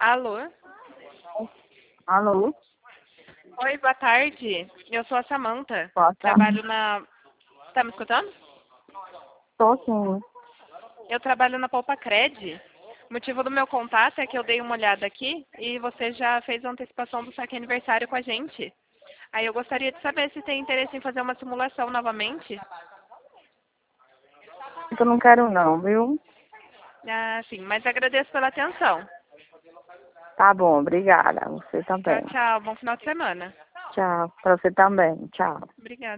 Alô? Alô? Oi, boa tarde. Eu sou a Samantha. Boa tarde. Trabalho na... Tá me escutando? Tô sim. Eu trabalho na Poupa Cred. O motivo do meu contato é que eu dei uma olhada aqui e você já fez a antecipação do saque aniversário com a gente. Aí eu gostaria de saber se tem interesse em fazer uma simulação novamente. Eu não quero não, viu? Ah, sim, mas agradeço pela atenção. Tá bom, obrigada. Você Tchau, também. tchau. Bom final de semana. Tchau. Pra você também. Tchau. Obrigada.